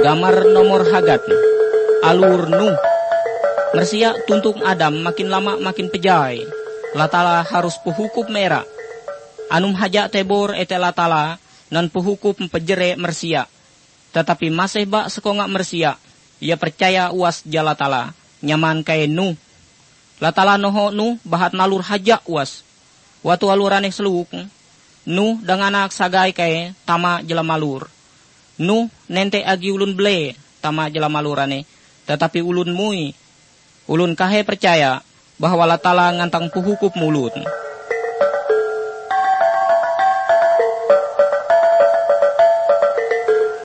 Gamar nomor hagat. Alur nu. Mersia tuntung Adam makin lama makin pejai. Latala harus puhukup merah. Anum haja tebor ete latala nan puhukup pejere mersia. Tetapi masih bak sekongak mersia. Ia percaya uas jalatala. Nyaman kaya nu. Latala noho nu bahat nalur haja uas. Watu alurane seluk. Nu dengan anak sagai kaya tama jelamalur. Nu nente agi ulun ble tama jelamalurane. Tetapi ulun mui. Ulun kahe percaya bahwa latala ngantang puhukup mulut.